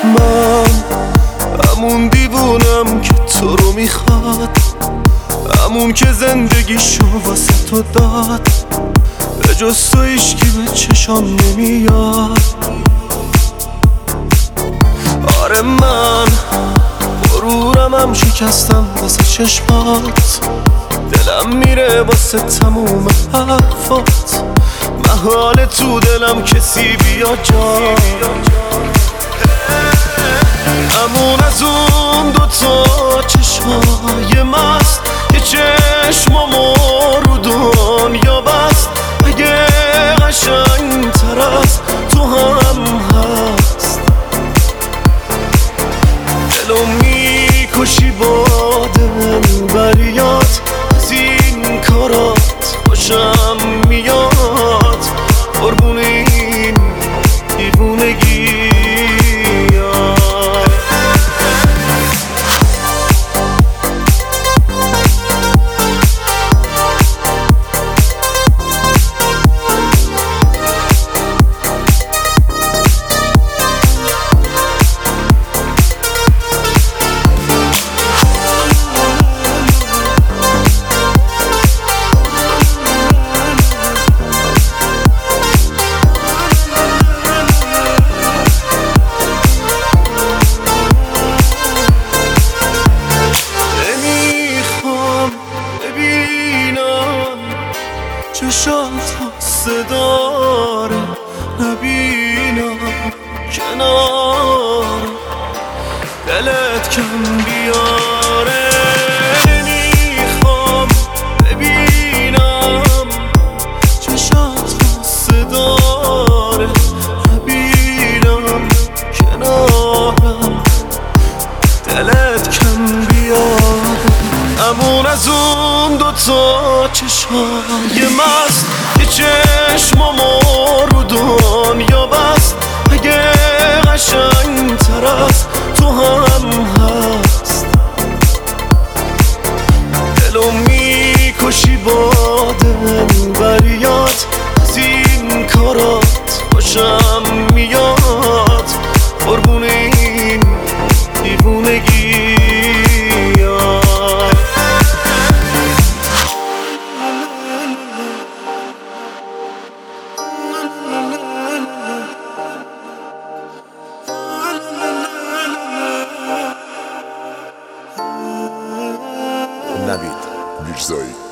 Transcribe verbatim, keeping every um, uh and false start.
من همون دیوونم که تو رو میخواد، همون که زندگیشو واسه تو داد، به جز تو هیچکی به چشام نمیاد. آره من غرورم هم شکستم واسه چشمات، دلم میره واسه تموم حرفات، محال تو دلم کسی بیا جا. همون از اون دوتا چشمای مست که چشمامو رو دنیا بست، اگه قشنگ تر از تو هم هست، دلو میکشی با دلبریات، از این کارات خوشم میاد، قربون این دیوونگی. چشات حسه داره نبینم کنار دلت کم بیاره، نمیخوام ببینم چشات حسه داره نبینم کنارم دلت کم بیاره. همون از اون دوتا چشمای مست که چشمامو رو دنیا بست، اگه قشنگ تر از تو هم هست، دلو میکشی با دلبریات، از این کارات خوشم میاد، قربون این دیوونگی. نوید میرزایی